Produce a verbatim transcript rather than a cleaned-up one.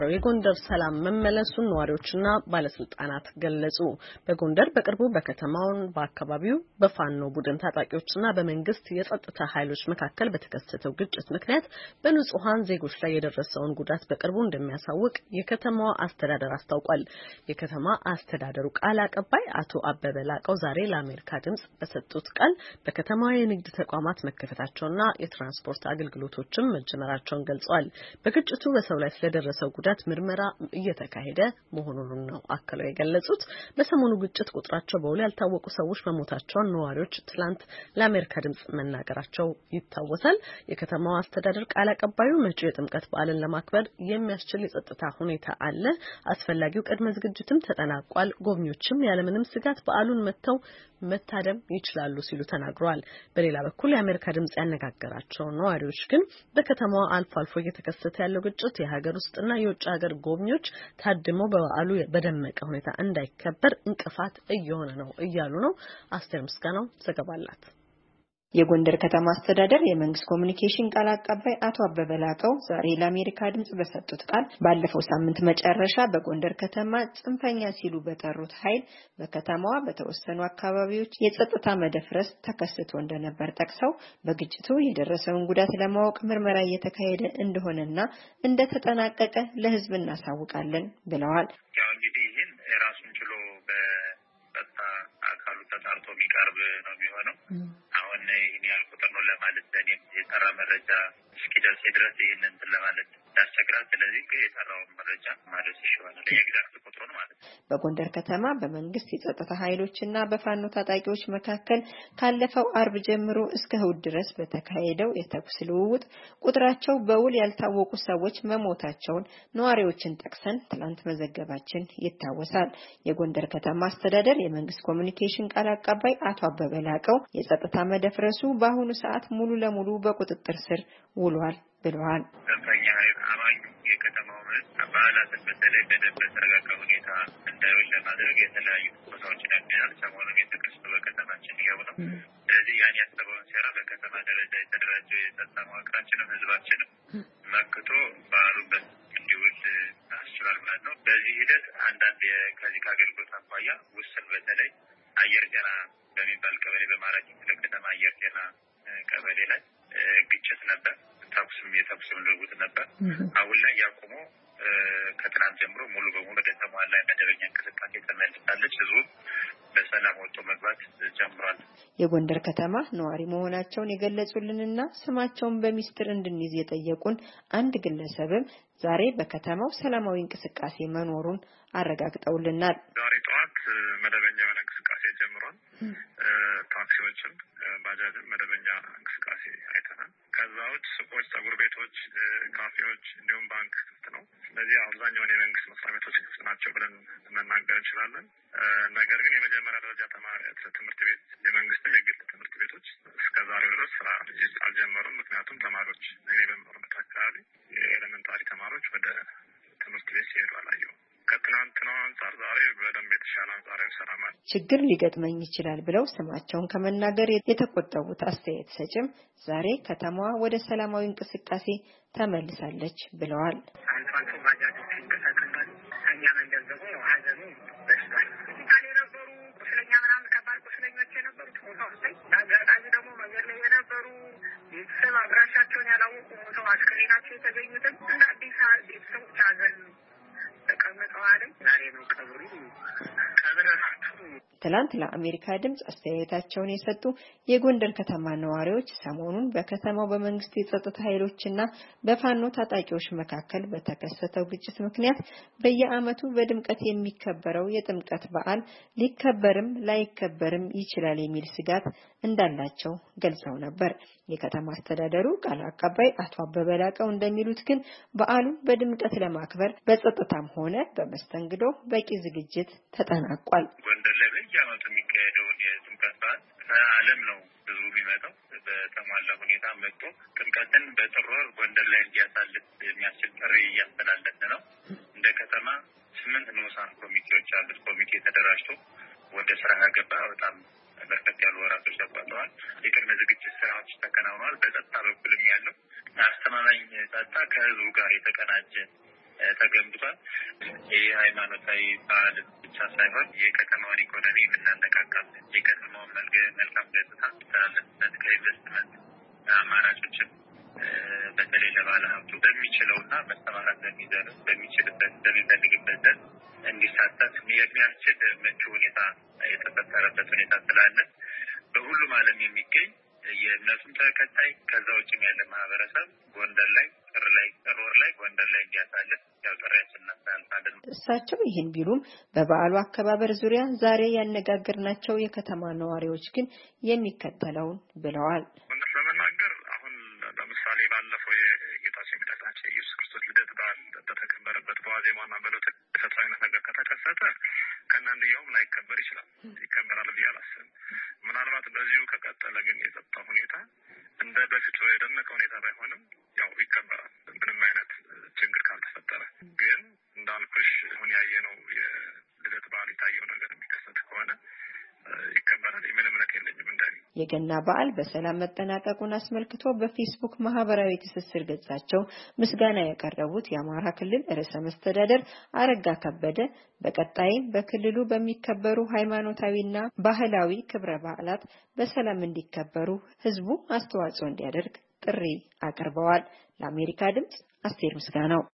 የጎንደር ሰላም መመለሱን ነዋሪዎችና ባለስልጣናት ገለጹ። በጎንደር በቅርቡ በከተማውን በአካባቢው በፋኖ ቡድን ታጣቂዎችና በመንግስት የጸጥታ ኃይሎች መካከል በተከሰተው ግጭት ምክንያት በንጹሃን ዜጎች ላይ የደረሰውን ጉዳት በቅርቡ እንደሚያሳውቅ የከተማዋ አስተዳደር አስታውቋል። የከተማ አስተዳደሩ ቃል አቀባይ አቶ አበበ ላቀው ዛሬ ለአሜሪካ ድምጽ በሰጡት ቃል በከተማዋ የንግድ ተቋማት መከፈታቸውና የትራንስፖርት አገልግሎቶችም መጀመራቸውን ገልጸዋል። በግጭቱ በሰው ላይ ስለደረሰው ጉዳት ምርመራ እየተካሄደ መሆኑን ነው አከለው የገለጹት። በሰሞኑ ግጭት ቁጥራቸው በውል ያልታወቁ ሰዎች መሞታቸውን ነዋሪዎች ትላንት ለአሜሪካ ድምጽ መናገራቸው ይታወሳል። የከተማው አስተዳደር ቃል አቀባዩ መጪው የጥምቀት በዓልን ለማክበር የሚያስችል የጸጥታ ሁኔታ አለ፣ አስፈላጊው ቅድመ ዝግጅትም ተጠናቋል፣ ጎብኚዎችም ያለምንም ስጋት በዓሉን መተው መታደም ይችላሉ ሲሉ ተናግረዋል። በሌላ በኩል የአሜሪካ ድምጽ ያነጋገራቸው ነዋሪዎች ግን በከተማዋ አልፎ አልፎ እየተከሰተ ያለው ግጭት የሀገር ውስጥና የውጭ ሀገር ጎብኚዎች ታድመው በበዓሉ በደመቀ ሁኔታ እንዳይከበር እንቅፋት እየሆነ ነው እያሉ ነው። አስተር ምስጋናው ዘገባ አላት። የጎንደር ከተማ አስተዳደር የመንግስት ኮሙኒኬሽን ቃል አቀባይ አቶ አበበ ላቀው ዛሬ ለአሜሪካ ድምጽ በሰጡት ቃል ባለፈው ሳምንት መጨረሻ በጎንደር ከተማ ጽንፈኛ ሲሉ በጠሩት ኃይል በከተማዋ በተወሰኑ አካባቢዎች የጸጥታ መደፍረስ ተከስቶ እንደነበር ጠቅሰው በግጭቱ የደረሰውን ጉዳት ለማወቅ ምርመራ እየተካሄደ እንደሆነና እንደተጠናቀቀ ለህዝብ እናሳውቃለን ብለዋል። ያው እንግዲህ ይህን ራሱን ችሎ በጸጥታ አካሉ ተጣርቶ የሚቀርብ ነው የሚሆነው። አሁን ይሄን ያህል ቁጥር ነው ለማለት ለኔም የጠራ መረጃ እስኪደርስ ድረስ ይሄንን ለማለት ያስቸግራል። ስለዚህ የጠራው መረጃ ማለት ይሻላል የግዛት ቁጥሩ ነው ማለት ነው። በጎንደር ከተማ በመንግስት የጸጥታ ኃይሎችና በፋኖ ታጣቂዎች መካከል ካለፈው አርብ ጀምሮ እስከ እሁድ ድረስ በተካሄደው የተኩስ ልውውጥ ቁጥራቸው በውል ያልታወቁ ሰዎች መሞታቸውን ነዋሪዎችን ጠቅሰን ትላንት መዘገባችን ይታወሳል። የጎንደር ከተማ አስተዳደር የመንግስት ኮሙኒኬሽን ቃል አቀባይ አቶ አበበ ላቀው የጸጥታ መደፍረሱ በአሁኑ ሰዓት ሙሉ ለሙሉ በቁጥጥር ስር ውሏል ብለዋል። ከፍተኛ አማኝ የከተማው በዓላትን በተለይ በደንብ በተረጋጋ ሁኔታ እንዳይውል ለማድረግ የተለያዩ ቦታዎችን ያገኛል። ሰሞኑን የተከሰቱ በከተማችን ይኸው ነው። ስለዚህ ያን ያሰበውን ሴራ በከተማ ደረጃ የተደራጀው የጸጥታ መዋቅራችንም ህዝባችንም መክቶ በዓሉበት እንዲውል አስችሏል ማለት ነው። በዚህ ሂደት አንዳንድ ከዚህ ከአገልግሎት አኳያ ውስን በተለይ አየር ጤና በሚባል ቀበሌ በማራኪ ክፍለ ከተማ አየር ጤና ቀበሌ ላይ ግጭት ነበር። ተኩስም የተኩስም ልውውጥ ነበር። አሁን ላይ ያቆሙ ከትናንት ጀምሮ ሙሉ በሙሉ ወደ ተሟላ መደበኛ እንቅስቃሴ ተመልሳለች። ህዝቡ በሰላም ወጥቶ መግባት ጀምሯል። የጎንደር ከተማ ነዋሪ መሆናቸውን የገለጹልንና ስማቸውን በሚስጥር እንድንይዝ የጠየቁን አንድ ግለሰብም ዛሬ በከተማው ሰላማዊ እንቅስቃሴ መኖሩን አረጋግጠውልናል። ዛሬ ጠዋት መደበኛ የሆነ እንቅስቃሴ ጀምሯል። ታክሲዎችም ባጃጅም መደበኛ እንቅስቃሴ አይተናል። ከዛ ውጭ ሱቆች፣ ጸጉር ቤቶች፣ ካፌዎች እንዲሁም ባንክ ክፍት ነው። ስለዚህ አብዛኛውን የመንግስት መስሪያ ቤቶች ክፍት ናቸው ብለን መናገር እንችላለን። ነገር ግን የመጀመሪያ ደረጃ ተማሪ ትምህርት ቤት የመንግስትም የግል ትምህርት ቤቶች እስከዛሬው ድረስ ስራ አልጀመሩም። ምክንያቱም ተማሪዎች እኔ በምኖርበት አካባቢ የኤሌመንታሪ ተማሪዎች ወደ ትምህርት ቤት ሲሄዱ አላየሁም። ከትናንትናው አንጻር ዛሬ በደንብ የተሻለ አንጻር ያሰራማል። ችግር ሊገጥመኝ ይችላል ብለው ስማቸውን ከመናገር የተቆጠቡት አስተያየት ሰጭም ዛሬ ከተማዋ ወደ ሰላማዊ እንቅስቃሴ ተመልሳለች ብለዋል። አልፎ አልፎ ባጃጆች ይንቀሳቀሳሉ። እኛ መንደር ደግሞ ያው ሀዘኑ በስቷል። ሆስፒታል የነበሩ ቁስለኛ ምናምን ከባድ ቁስለኞች የነበሩት ቦታ ውስጥ አጋጣሚ ደግሞ መንገድ ላይ የነበሩ ቤተሰብ አድራሻቸውን ያላወቁ ሞተው አስክሬናቸው የተገኙትን እንደ አዲስ ቤተሰቦች ሀዘን ተቀምጠዋል። ዛሬ ነው ቀብሩ ቀብረናቸው። ትላንት ለአሜሪካ ድምጽ አስተያየታቸውን የሰጡ የጎንደር ከተማ ነዋሪዎች ሰሞኑን በከተማው በመንግስት የጸጥታ ኃይሎችና በፋኖ ታጣቂዎች መካከል በተከሰተው ግጭት ምክንያት በየዓመቱ በድምቀት የሚከበረው የጥምቀት በዓል ሊከበርም ላይከበርም ይችላል የሚል ስጋት እንዳላቸው ገልጸው ነበር። የከተማ አስተዳደሩ ቃል አቀባይ አቶ አበበ ላቀው እንደሚሉት ግን በዓሉ በድምቀት ለማክበር በጸጥታም ሆነ በመስተንግዶ በቂ ዝግጅት ተጠናቋል። ጎንደር ላይ በየዓመቱ የሚካሄደውን የጥምቀት በዓል ከዓለም ነው ብዙ የሚመጣው በተሟላ ሁኔታ መጥቶ ጥምቀትን በጥር ወር ጎንደር ላይ እንዲያሳልፍ የሚያስችል ጥሪ እያስተላለፍን ነው። እንደ ከተማ ስምንት ንዑሳን ኮሚቴዎች አሉት። ኮሚቴ ተደራጅቶ ወደ ስራ ገባ። በጣም በርከት ያሉ ወራቶች ተቋጥረዋል። የቅድመ ዝግጅት ስራዎች ተከናውነዋል። በጸጥታ በኩልም ያለው አስተማማኝ ጸጥታ ከህዝቡ ጋር የተቀናጀ ተገንብቷል። ይህ ሃይማኖታዊ በዓል ብቻ ሳይሆን የከተማውን ኢኮኖሚ የምናነቃቃበት የከተማውን መልካም ገጽታ ተላለፍበት ከኢንቨስትመንት አማራጮችን በተለይ ለባለ ሀብቱ በሚችለውና መሰማራት በሚዘርፍ በሚችልበት በሚፈልግበት እንዲሳተፍ የሚያስችል ምቹ ሁኔታ የተፈጠረበት ሁኔታ ስላለ በሁሉም ዓለም የሚገኝ የእነሱም ተከታይ ከዛ ውጭም ያለ ማህበረሰብ ጎንደር ላይ ጥር ላይ ጥር ወር ላይ ጎንደር ላይ እንዲያሳልፍ ያው ጥሪያችንን እናስተላልፋለን። እሳቸው ይህን ቢሉም በበዓሉ አከባበር ዙሪያ ዛሬ ያነጋገርናቸው የከተማ ነዋሪዎች ግን የሚከተለውን ብለዋል። ለመናገር አሁን ለምሳሌ ባለፈው የጌታችን መድኃኒታችን ኢየሱስ ክርስቶስ ልደት በዓል በተከበረበት በዋዜማና በዕለቱ ተፈጥሯዊ ነገር ከተከሰተ ከእናንተያውም ላይከበር ይችላል። ይከበራል ብዬ አላስብም። ምናልባት በዚሁ ከቀጠለ ግን የጸጥታ ሁኔታ እንደ በፊቱ የደመቀ ሁኔታ ባይሆንም ያው ይከበራል። ምንም አይነት ችግር ካልተፈጠረ ግን እንዳልኩሽ አሁን ያየነው የልደት በዓል የታየው ነገር የሚከሰት ከሆነ ይከበራል። ምንም ነገር የለኝም እንደኔ። የገና በዓል በሰላም መጠናቀቁን አስመልክቶ በፌስቡክ ማህበራዊ ትስስር ገጻቸው ምስጋና ያቀረቡት የአማራ ክልል ርዕሰ መስተዳድር አረጋ ከበደ በቀጣይም በክልሉ በሚከበሩ ሃይማኖታዊና ባህላዊ ክብረ በዓላት በሰላም እንዲከበሩ ህዝቡ አስተዋጽኦ እንዲያደርግ ጥሪ አቅርበዋል። ለአሜሪካ ድምጽ አስቴር ምስጋናው